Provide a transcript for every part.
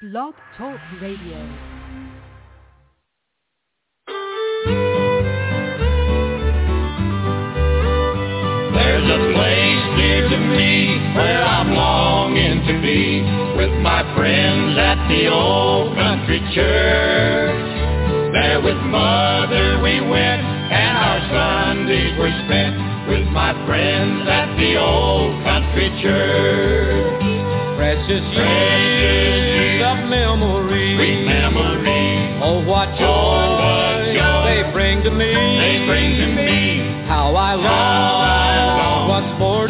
Blog Talk Radio. There's a place near to me where I'm longing to be with my friends at the old country church. There with Mother we went and our Sundays were spent with my friends at the old country church. Precious years of memory, sweet memory. Oh, what joy they bring to me. They bring to me. How I long once more to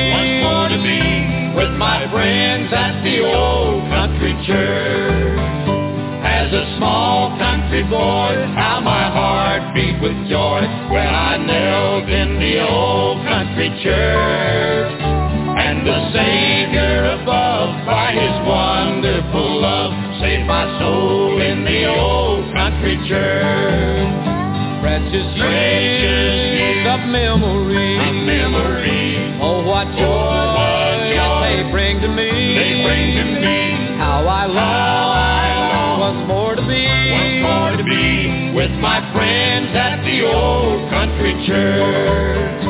be with my friends at the old country church. As a small country boy, how my heart beat with joy when I knelt in the old country church. And the Savior above, by His wonderful love, saved my soul in the old country church. Precious years of memory, oh, what joy they bring to me. How I long once more to be with my friends at the old country church.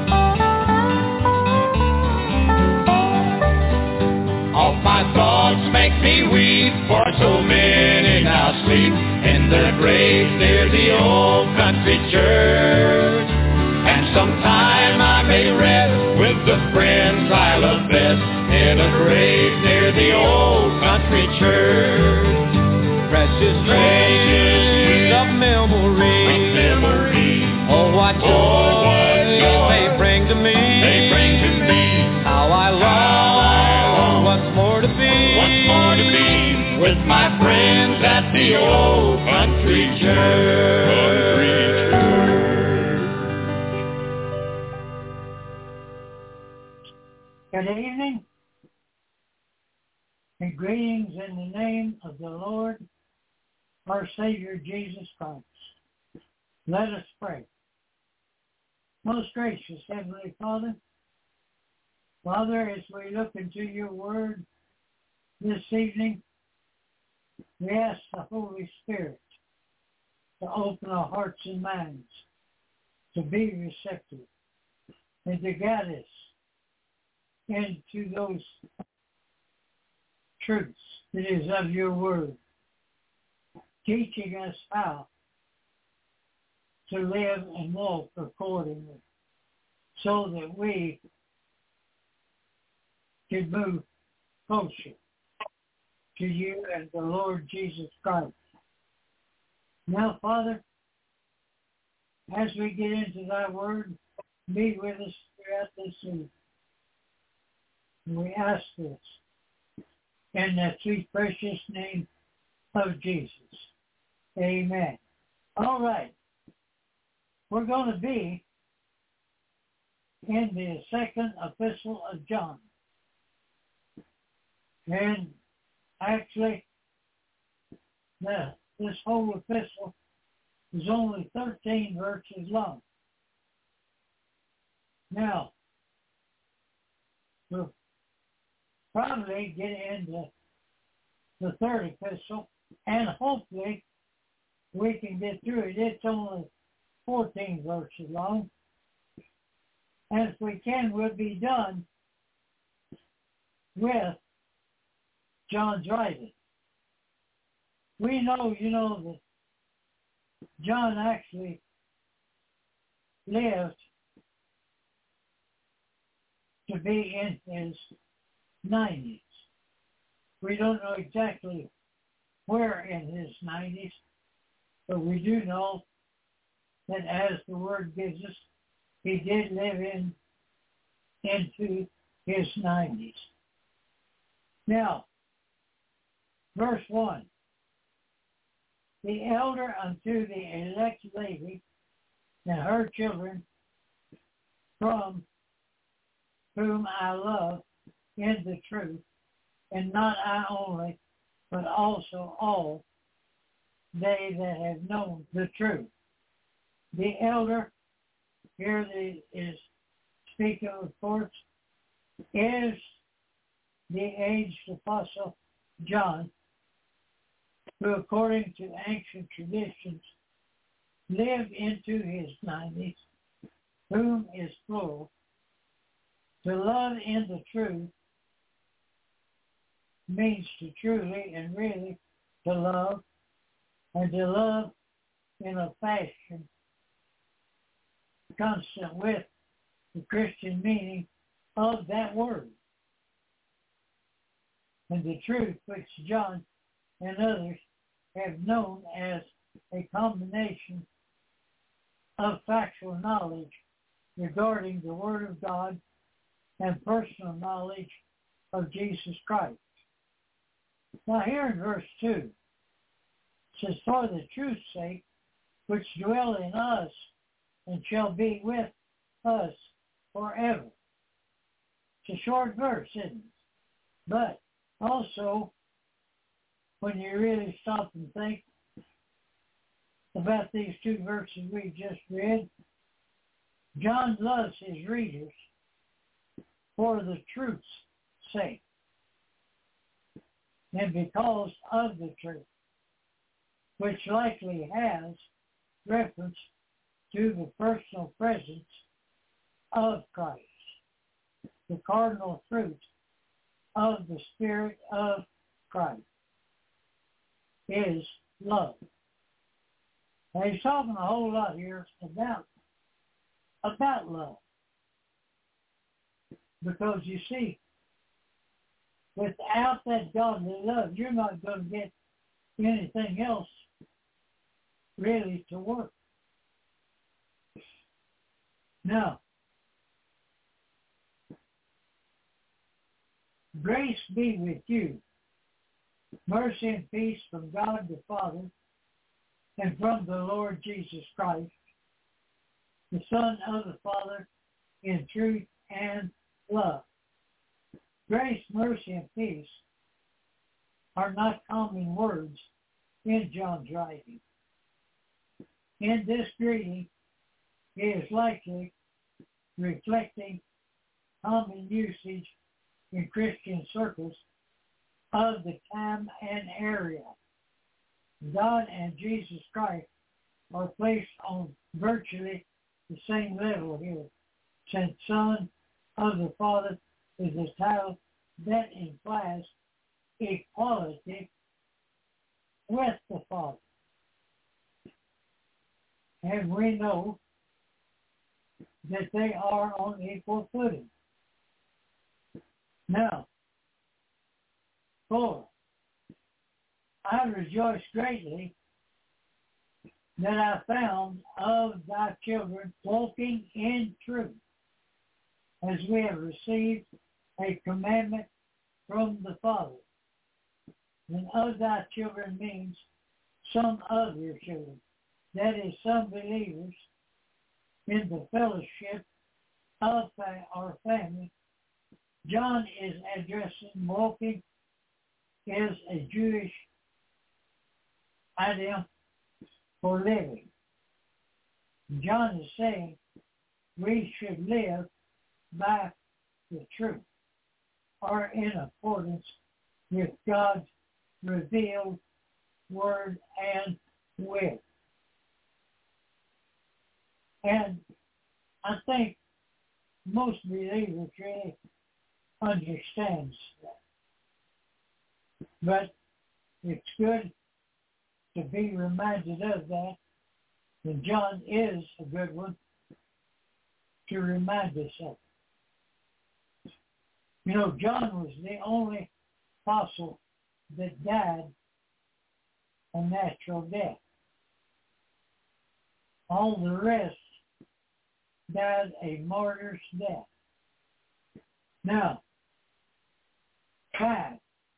All my thoughts make me weep, for so many now sleep in their graves near the old country church. And sometime I may rest with the friends I love best in a grave near the old country church. Precious years of memory, oh, what joy they bring to me. How I long once more to be with my friends at the old country church. Good evening, and greetings in the name of the Lord, our Savior, Jesus Christ. Let us pray. Most gracious Heavenly Father, Father, as we look into your word this evening, we ask the Holy Spirit to open our hearts and minds, to be receptive, and to guide us into those truths that is of your word, teaching us how to live and walk accordingly so that we can move closer to you and the Lord Jesus Christ. Now, Father, as we get into thy word, be with us throughout this evening. We ask this in the sweet precious name of Jesus. Amen. All right. We're going to be in the second epistle of John. And actually, this whole epistle is only 13 verses long. Now, we'll probably get into the third epistle, and hopefully we can get through it. It's only 14 verses long. And if we can, we'll be done with John's writing. We know, that John actually lived to be in his 90s. We don't know exactly where in his 90s, but we do know that as the word gives us, he did live into his 90s. Now, verse 1. The elder unto the elect lady and her children, from whom I love in the truth, and not I only, but also all they that have known the truth. The elder, here is speaking, of course, is the aged apostle John, who according to ancient traditions lived into his 90s, whom is plural, to love in the truth means to truly and really to love, and to love in a fashion consistent with the Christian meaning of that word. And the truth which John and others have known as a combination of factual knowledge regarding the Word of God and personal knowledge of Jesus Christ. Now here in verse 2, it says, for the truth's sake, which dwell in us and shall be with us forever. It's a short verse, isn't it? But also, when you really stop and think about these two verses we just read, John loves his readers for the truth's sake and because of the truth, which likely has reference to the personal presence of Christ, the cardinal fruit of the Spirit of Christ is love. Now he's talking a whole lot here about love. Because you see, without that godly love, you're not going to get anything else really to work. Now, grace be with you. Mercy and peace from God the Father and from the Lord Jesus Christ, the Son of the Father, in truth and love. Grace, mercy, and peace are not common words in John's writing. In this greeting, it is likely reflecting common usage in Christian circles of the time and area. God and Jesus Christ are placed on virtually the same level here, since Son of the Father is a title that implies equality with the Father. And we know that they are on equal footing. Now, 4, I rejoice greatly that I found of thy children walking in truth, as we have received a commandment from the Father. And of thy children means some of your children. That is, some believers in the fellowship of our family. John is addressing walking is a Jewish idea for living. John is saying we should live by the truth or in accordance with God's revealed word and will. And I think most believers really understands that. But it's good to be reminded of that, and John is a good one to remind us of. You know, John was the only apostle that died a natural death. All the rest died a martyr's death. Now, 5.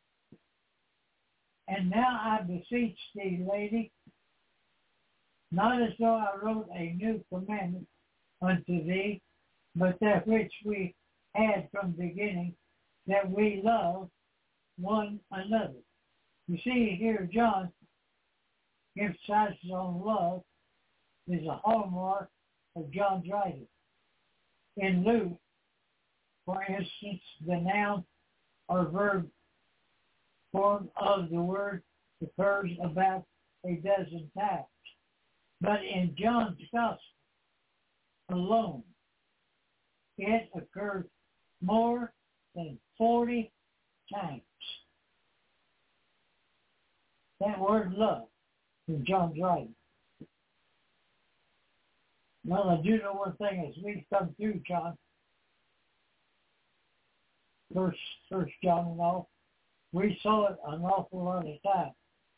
And now I beseech thee, lady, not as though I wrote a new commandment unto thee, but that which we had from the beginning, that we love one another. You see here, John emphasizes on love is a hallmark of John's writing. In Luke, for instance, the noun or verb form of the word occurs about a dozen times. But in John's Gospel alone, it occurs more than 40 times. That word love in John's writing. Well, I do know one thing as we come through John, First John and all, we saw it an awful lot of time.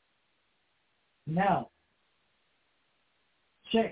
Now, 6.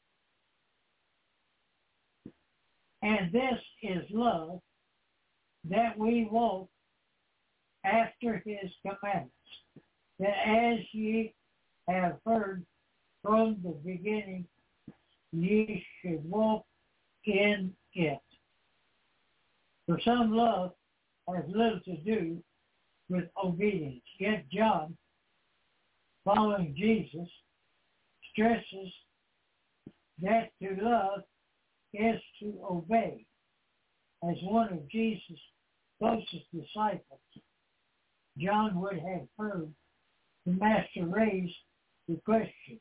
And this is love, that we walk after his commandments, that as ye have heard from the beginning, ye should walk in it. For some love has little to do with obedience. Yet John, following Jesus, stresses that to love is to obey. As one of Jesus' closest disciples, John would have heard the Master raise the question,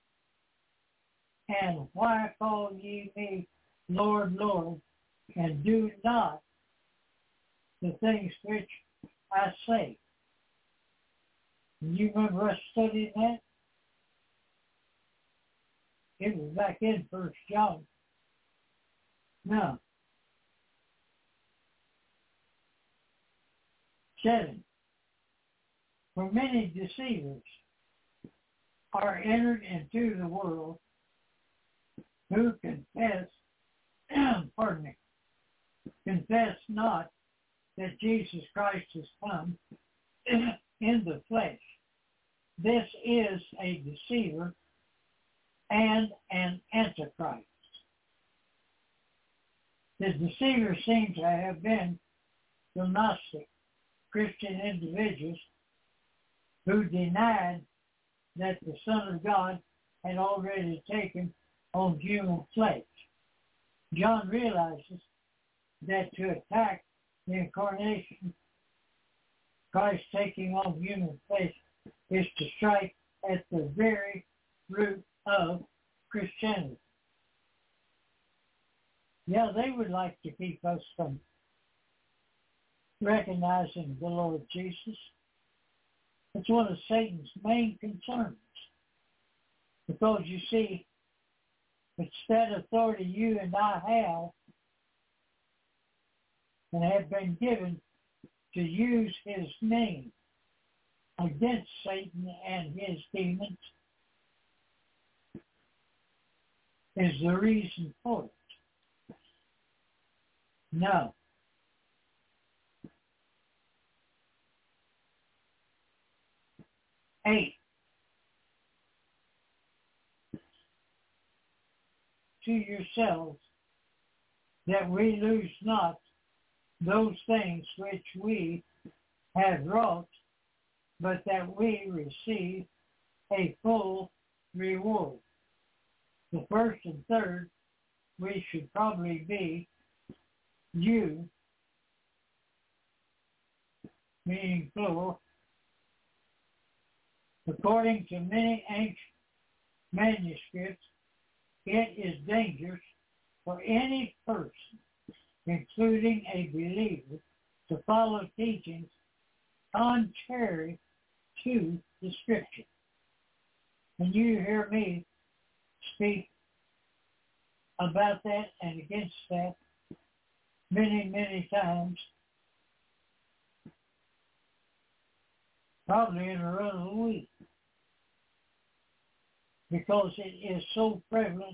and why call ye me Lord, Lord, and do not the things which I say? You remember us studying that? It was back in 1 John. Now, 7. For many deceivers are entered into the world who confess not that Jesus Christ has come in the flesh. This is a deceiver and an antichrist. The deceiver seems to have been the Gnostic Christian individuals who denied that the Son of God had already taken on human flesh. John realizes that to attack the incarnation, Christ taking on human flesh, is to strike at the very root of Christianity. Yeah, they would like to keep us from recognizing the Lord Jesus. It's one of Satan's main concerns. Because you see, it's that authority you and I have and have been given to use his name against Satan and his demons is the reason for it. Now, eight, to yourselves that we lose not those things which we have wrought, but that we receive a full reward. The first and third, we should probably be you, meaning plural. According to many ancient manuscripts, it is dangerous for any person, including a believer, to follow teachings contrary to the Scripture. And you hear me speak about that and against that many, many times, probably in a run of a week, because it is so prevalent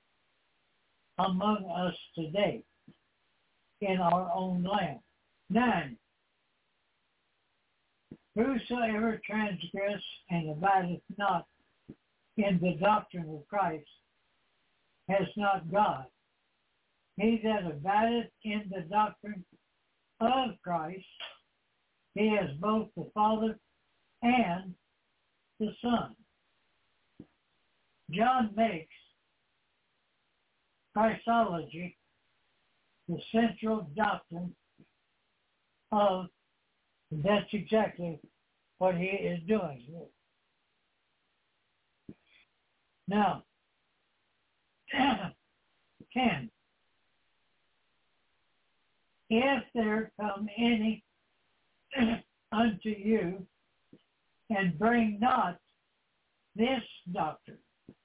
among us today in our own land. 9. Whosoever transgress and abideth not in the doctrine of Christ has not God. He that abideth in the doctrine of Christ, he has both the Father and the Son. John makes Christology the central doctrine of, that's exactly what he is doing. Now, 10. If there come any unto you, and bring not this doctrine,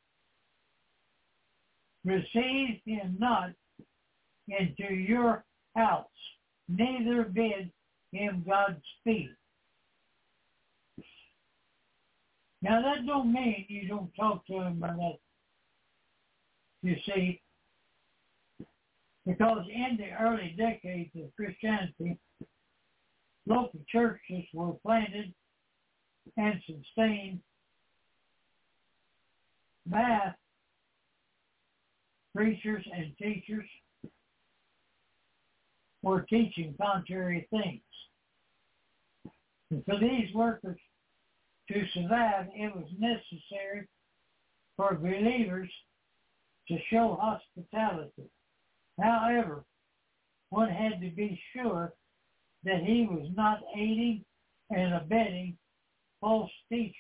receive him not into your house, neither bid him Godspeed. Now that don't mean you don't talk to him or that. You see, because in the early decades of Christianity, local churches were planted and sustained by preachers and teachers were teaching contrary things. And for these workers to survive, it was necessary for believers to show hospitality. However, one had to be sure that he was not aiding and abetting false teachers.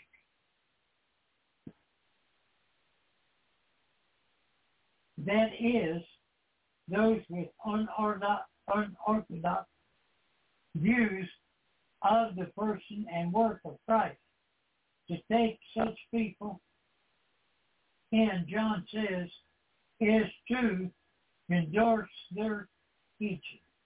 That is, those with unorthodox views of the person and work of Christ. To take such people in, John says, is to endorse their teaching.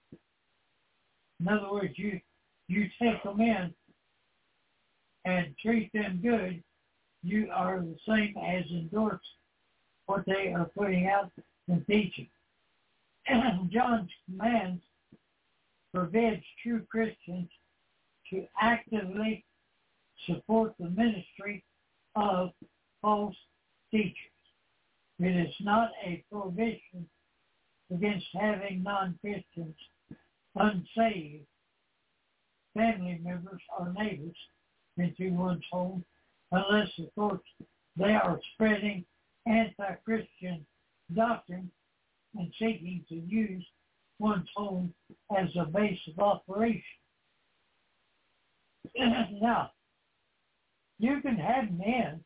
In other words, you take them in and treat them good, you are the same as endorse what they are putting out and teaching. John's commands forbids true Christians to actively support the ministry of false teachers. It is not a prohibition against having non-Christians, unsaved family members or neighbors into one's home, unless, of course, they are spreading anti-Christian doctrine and seeking to use one's home as a base of operation. Now, you can have men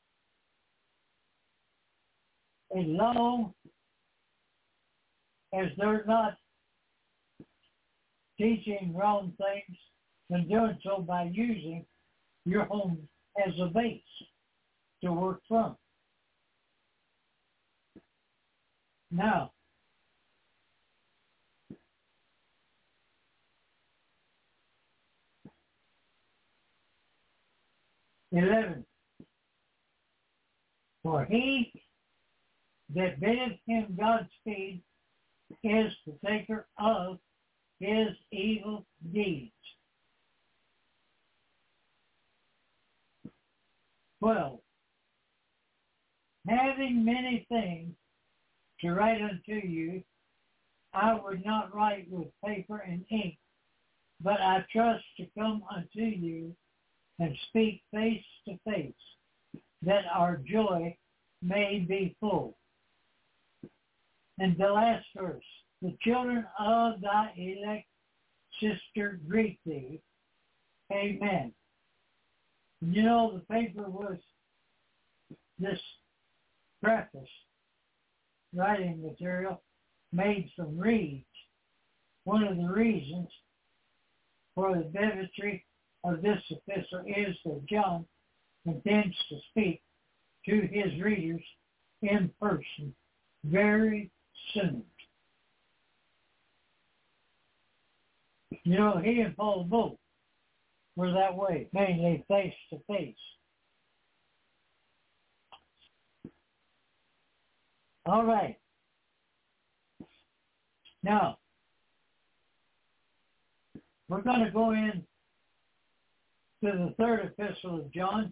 as long as they're not teaching wrong things and doing so by using your home as a base to work from. Now, (11) For he that biddeth him Godspeed is partaker of his evil deeds. 12. Having many things to write unto you, I would not write with paper and ink, but I trust to come unto you and speak face to face, that our joy may be full. And the last verse, the children of thy elect sister greet thee. Amen. You know, the paper was this preface writing material made from reeds. One of the reasons for the bevity of this epistle is that John intends to speak to his readers in person very soon. You know, he and Paul both were that way, mainly face to face. All right. Now, we're going to go in to the third epistle of John.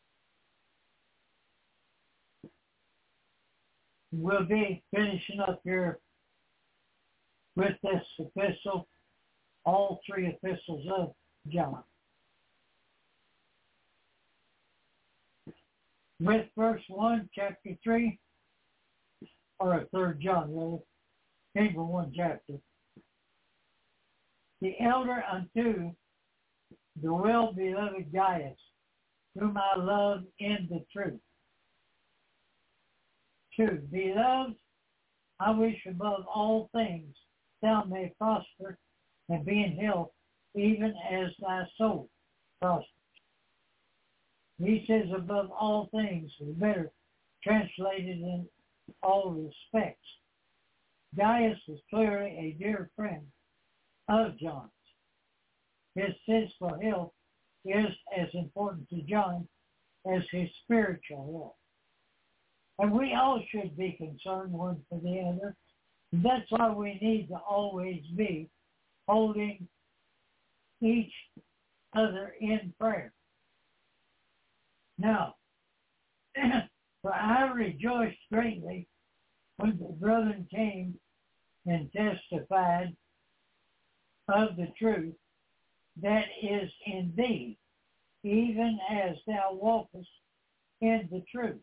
We'll be finishing up here with this epistle, all three epistles of John. With verse 1, chapter 3, or 3rd John, really, came from one chapter. The elder unto the well-beloved Gaius, whom I love in the truth. 2. Beloved, I wish above all things thou may prosper and be in health, even as thy soul prospers. He says above all things, is better translated in all respects. Gaius was clearly a dear friend of John's. His physical health is as important to John as his spiritual health. And we all should be concerned one for the other. That's why we need to always be holding each other in prayer. Now, for I rejoiced greatly when the brethren came and testified of the truth that is in thee, even as thou walkest in the truth.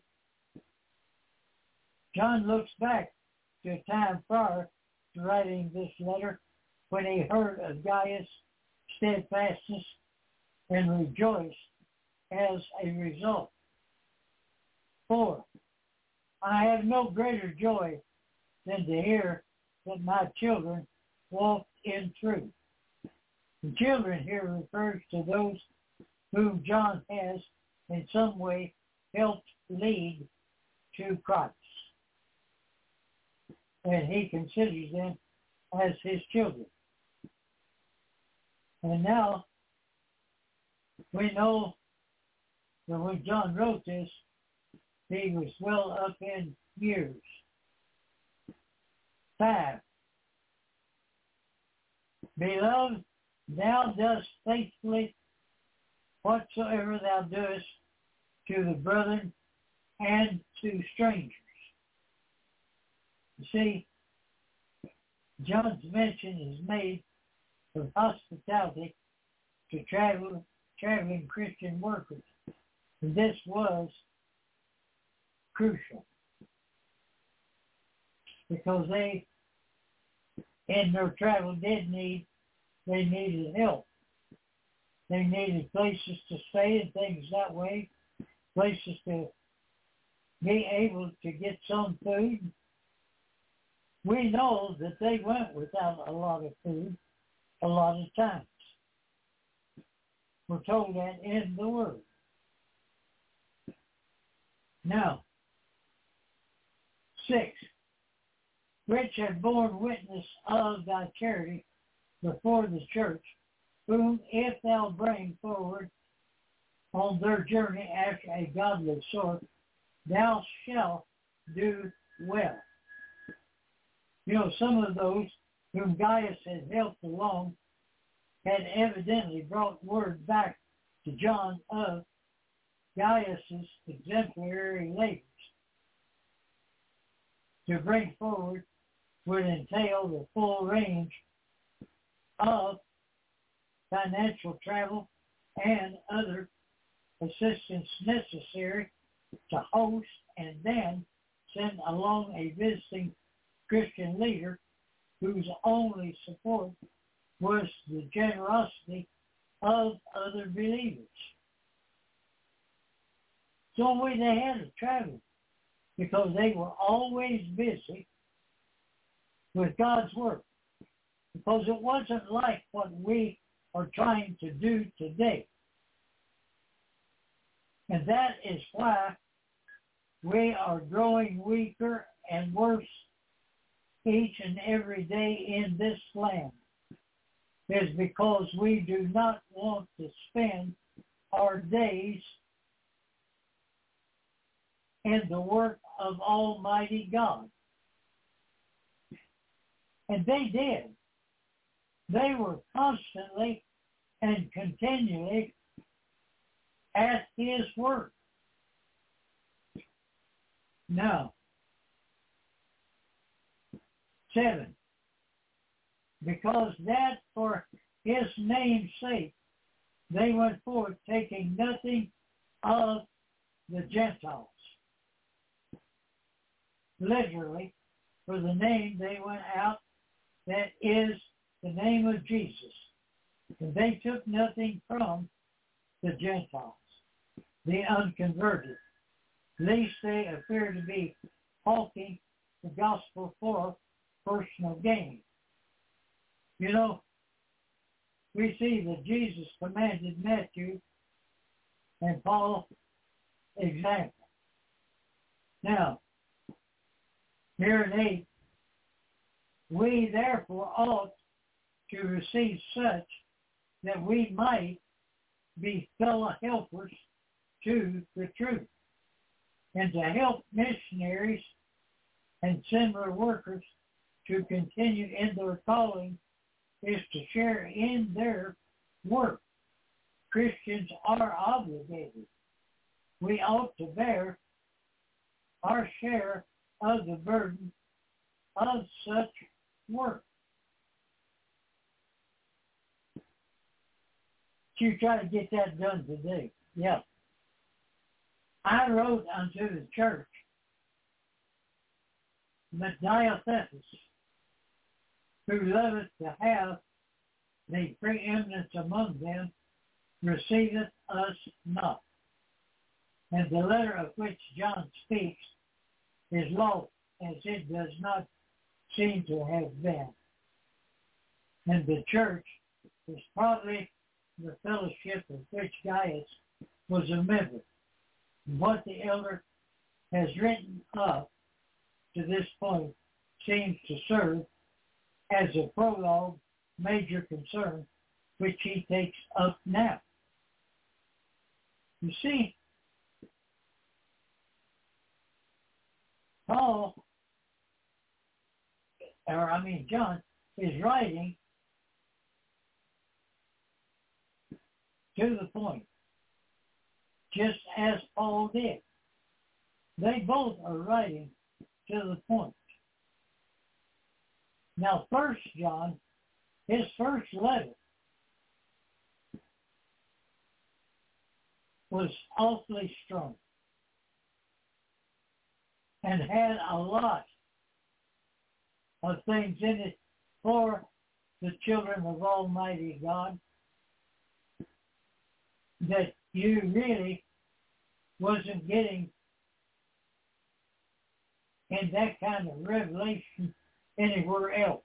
John looks back to a time prior to writing this letter when he heard of Gaius' steadfastness and rejoiced as a result. 4. I have no greater joy than to hear that my children walk in truth. The children here refers to those whom John has in some way helped lead to Christ. And he considers them as his children. And now, we know that when John wrote this, he was well up in years. 5. Beloved, thou dost faithfully whatsoever thou doest to the brethren and to strangers. You see, John's mention is made of hospitality to traveling Christian workers. And this was crucial because they, in their travel, they needed help. They needed places to stay and things that way, places to be able to get some food. We know that they went without a lot of food a lot of times. We're told that in the Word. Now, 6, which have borne witness of thy charity before the church, whom if thou bring forward on their journey after a godly sort, thou shalt do well. You know, some of those whom Gaius had helped along had evidently brought word back to John of Gaius's exemplary labors. To bring forward would entail the full range of financial travel and other assistance necessary to host and then send along a visiting Christian leader whose only support was the generosity of other believers. So they had to travel because they were always busy with God's work. Because it wasn't like what we are trying to do today. And that is why we are growing weaker and worse each and every day in this land. Is because we do not want to spend our days in the work of Almighty God. And they did. They were constantly and continually at his work. Now, 7. Because that for his name's sake they went forth, taking nothing of the Gentiles. Literally, for the name they went out, that is the name of Jesus. And they took nothing from the Gentiles, the unconverted, lest they appear to be hawking the gospel for personal gain. You know, we see that Jesus commanded Matthew and Paul example. Now, here in 8, we therefore ought to receive such that we might be fellow helpers to the truth, and to help missionaries and similar workers to continue in their calling is to share in their work. Christians are obligated. We ought to bear our share of the burden of such work. You try to get that done today. Yeah. I wrote unto the church, but Diocephus, who loveth to have the preeminence among them, receiveth us not. And the letter of which John speaks is lost, as it does not seem to have been. And the church is probably the fellowship of which Gaius was a member. What the elder has written up to this point seems to serve as a prologue major concern which he takes up now. You see, John is writing to the point, just as Paul did. They both are writing to the point. Now, 1 John, his first letter, was awfully strong and had a lot of things in it for the children of Almighty God that you really wasn't getting in that kind of revelation anywhere else.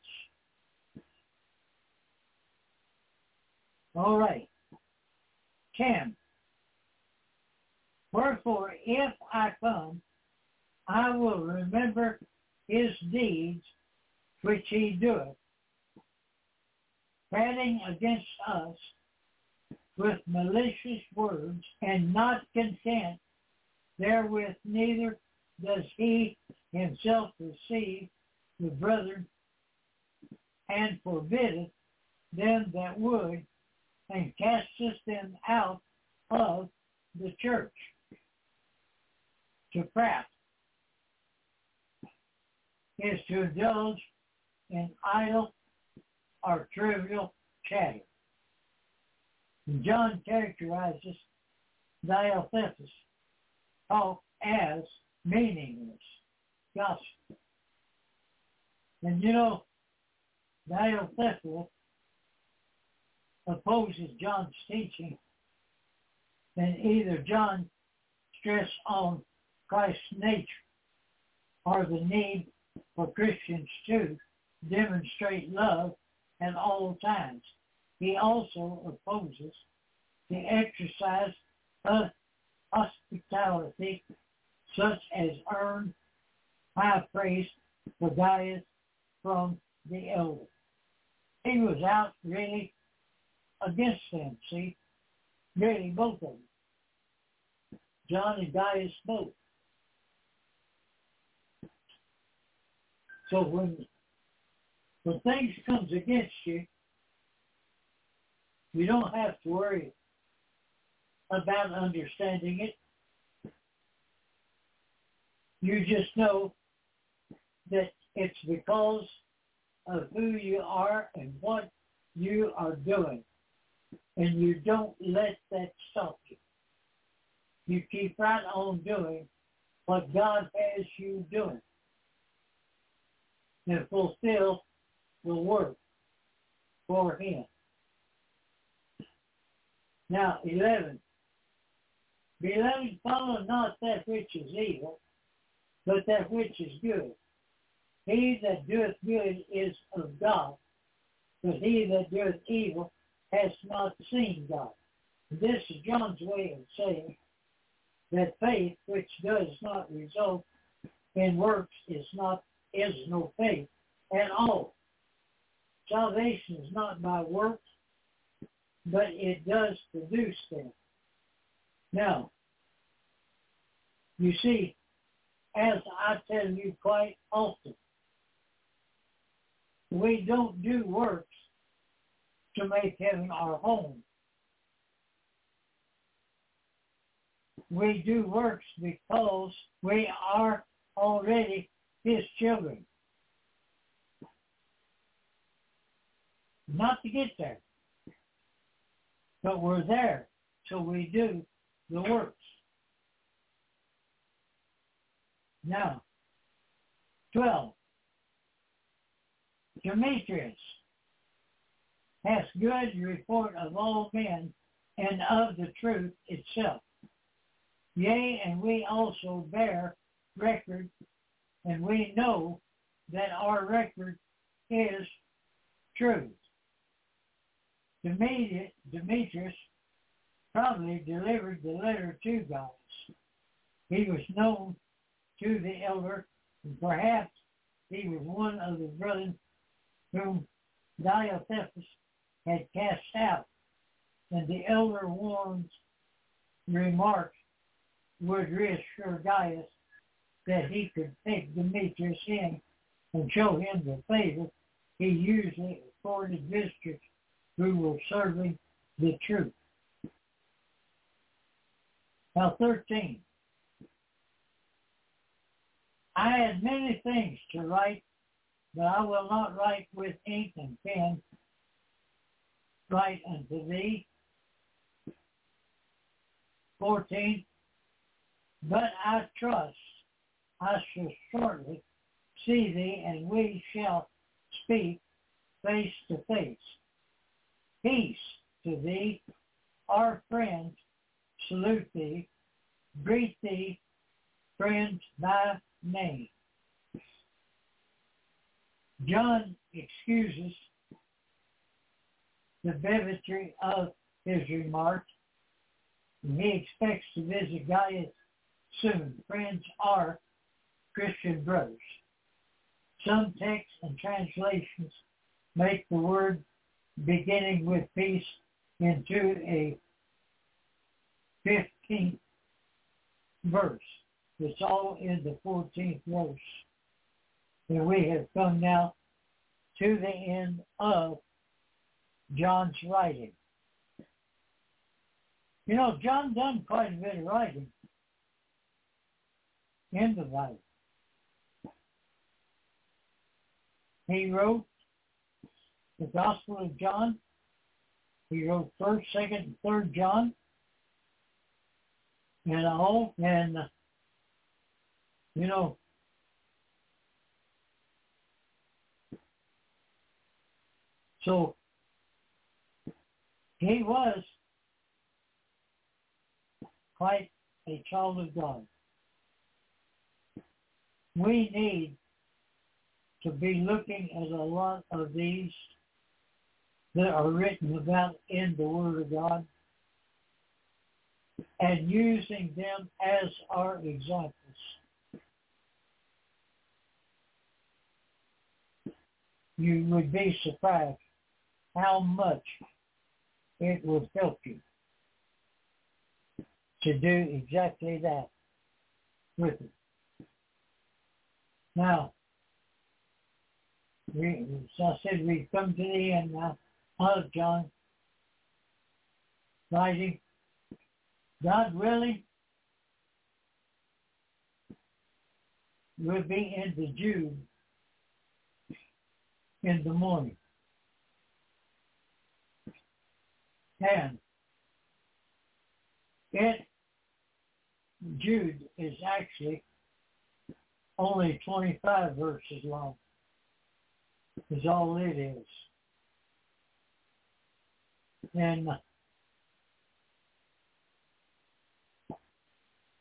All right. 10. Wherefore, if I come, I will remember his deeds which he doeth, fretting against us with malicious words, and not content therewith, neither does he himself receive the brethren, and forbiddeth them that would, and casteth them out of the church. To prate is to indulge in idle or trivial chatter. John characterizes Diocephus talk as meaningless gospel. And you know, Diocephus opposes John's teaching, and either John stressed on Christ's nature or the need for Christians to demonstrate love at all times. He also opposes the exercise of hospitality, such as earned high praise for Gaius from the elder. He was out really against them, see? Really, both of them. John and Gaius both. So when things comes against you, you don't have to worry about understanding it. You just know that it's because of who you are and what you are doing. And you don't let that stop you. You keep right on doing what God has you doing and fulfill the work for him. Now, 11. Beloved, follow not that which is evil, but that which is good. He that doeth good is of God, but he that doeth evil has not seen God. This is John's way of saying that faith which does not result in works is no faith at all. Salvation is not by works, but it does produce them. Now, you see, as I tell you quite often, we don't do works to make heaven our home. We do works because we are already his children. Not to get there, but we're there, so we do the works. Now, 12. Demetrius hath good report of all men and of the truth itself. Yea, and we also bear record, and we know that our record is truth. Demetrius probably delivered the letter to Gaius. He was known to the elder, and perhaps he was one of the brethren whom Diothephes had cast out, and the elder one's remarks would reassure Gaius that he could take Demetrius in and show him the favor he usually accorded visitors who were serving the truth. Now 13. I had many things to write, but I will not write with ink and pen. Write unto thee. 14. But I trust I shall shortly see thee, and we shall speak face to face. Peace to thee. Our friends salute thee. Greet thee, friends, by name. John excuses the bigotry of his remarks, and he expects to visit Gaius soon. Friends are Christian brothers. Some texts and translations make the word beginning with peace into a 15th verse. It's all in the 14th verse. And we have come now to the end of John's writing. You know, John done quite a bit of writing in the Bible. He wrote the Gospel of John. He wrote 1st, 2nd, and 3rd John. And all, and you know, so he was quite a child of God. We need to be looking at a lot of these that are written about in the Word of God and using them as our examples. You would be surprised how much it would help you to do exactly that with it. Now, as I said, we've come to the end now of John writing. God willing, we'll be in the Jude in the morning. And Jude is actually only 25 verses long, is all it is. And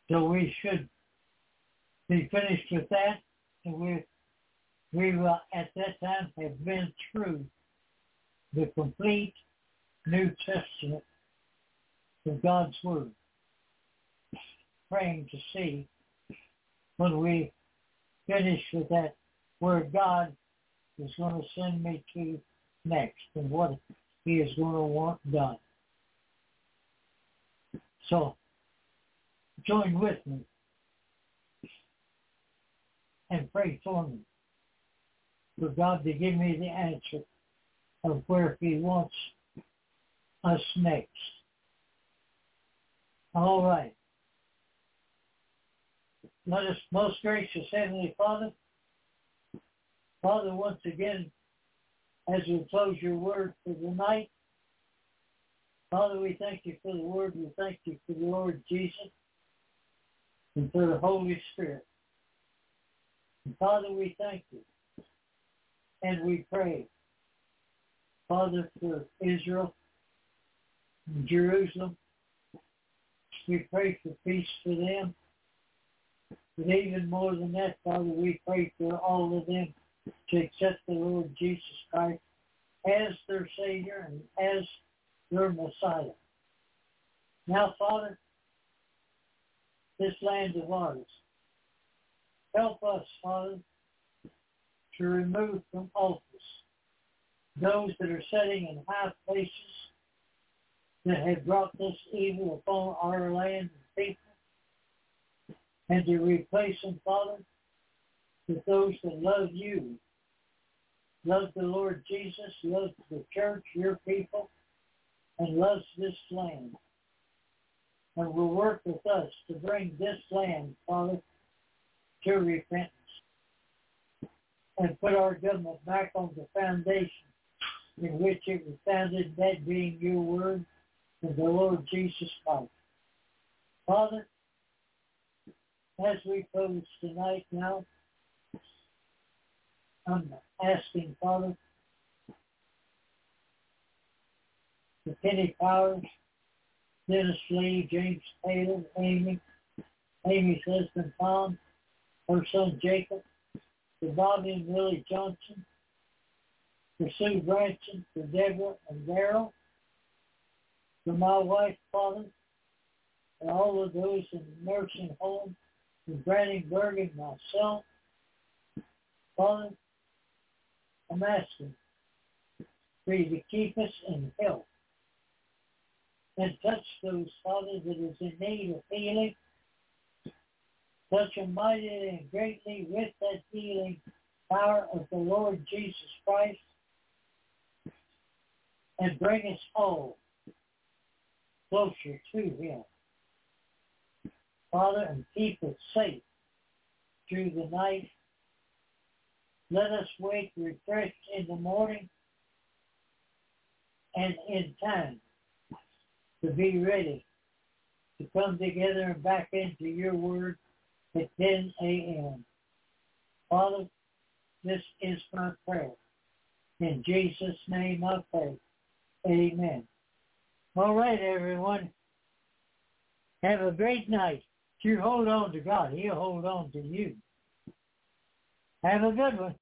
So we should be finished with that, and we will at that time have been through the complete New Testament of God's Word. Praying to see when we finish with that where God is going to send me to next and what He is going to want done. So join with me and pray for me for God to give me the answer of where He wants us next. All right. Let us, most gracious Heavenly Father, once again, as we close your word for the night, Father, we thank you for the word. We thank you for the Lord Jesus and for the Holy Spirit. And Father, we thank you. And we pray, Father, for Israel and Jerusalem. We pray for peace for them. But even more than that, Father, we pray for all of them to accept the Lord Jesus Christ as their Savior and as their Messiah. Now, Father, this land of ours, help us, Father, to remove from office those that are sitting in high places that have brought this evil upon our land and people, and to replace them, Father, with those that love you, love the Lord Jesus, love the church, your people, and loves this land, and will work with us to bring this land, Father, to repentance, and put our government back on the foundation in which it was founded, that being your word and the Lord Jesus Christ. Father, as we close tonight now, I'm asking, Father, for Kenny Powers, Dennis Lee, James Taylor, Amy's husband Tom, her son Jacob, for Bobby and Willie Johnson, for Sue Branson, for Deborah and Darrell, for my wife, Father, and all of those in the nursing home, for Brandenburg and myself. Father, I'm asking for you to keep us in health and touch those, Father, that is in need of healing. Touch them mightily and greatly with that healing power of the Lord Jesus Christ, and bring us all closer to Him. Father, and keep us safe through the night. Let us wake refreshed in the morning and in time to be ready to come together and back into your word at 10 a.m. Father, this is my prayer. In Jesus' name I pray. Amen. All right, everyone. Have a great night. You hold on to God. He'll hold on to you. Have a good one.